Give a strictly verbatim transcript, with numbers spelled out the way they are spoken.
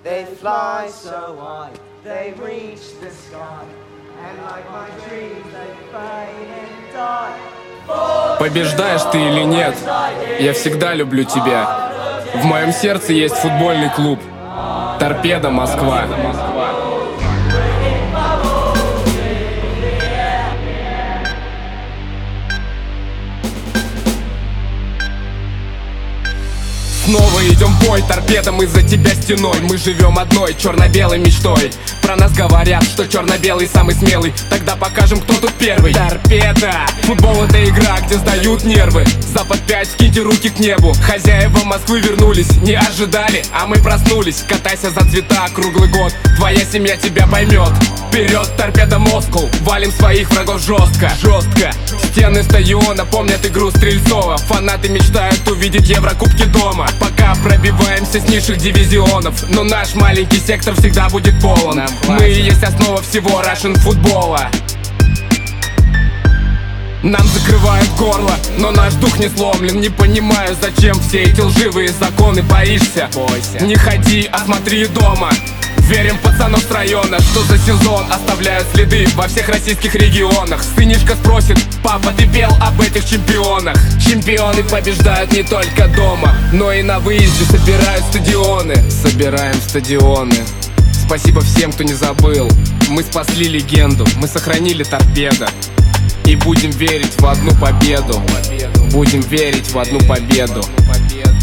They fly so high, they reach the sky, and like my dreams they fade and die. Побеждаешь ты или нет, я всегда люблю тебя. В моем сердце есть футбольный клуб Торпедо Москва. Снова идем в бой, торпедо, мы за тебя стеной. Мы живем одной черно-белой мечтой. Про нас говорят, что черно-белый самый смелый. Тогда покажем, кто тут первый. Торпедо! Футбол — это игра, где сдают нервы. Запад пять, скиньте руки к небу. Хозяева Москвы вернулись, не ожидали, а мы проснулись. Катайся за цвета круглый год, твоя семья тебя поймет. Вперед, торпедо Москву, валим своих врагов жестко. Жестко. Стены стадиона помнят игру Стрельцова. Фанаты мечтают увидеть Еврокубки дома. Пока пробиваемся с низших дивизионов, но наш маленький сектор всегда будет полон. Мы и есть основа всего Russian футбола. Нам закрывают горло, но наш дух не сломлен. Не понимаю, зачем все эти лживые законы. Боишься? Бойся. Не ходи, а смотри дома. Верим пацанам с района, что за сезон оставляют следы во всех российских регионах. Сынишка спросит: папа, ты пел об этих чемпионах? Чемпионы побеждают не только дома, но и на выезде собирают стадионы. Собираем стадионы. Спасибо всем, кто не забыл. Мы спасли легенду, мы сохранили торпедо. И будем верить в одну победу. Будем верить в одну победу.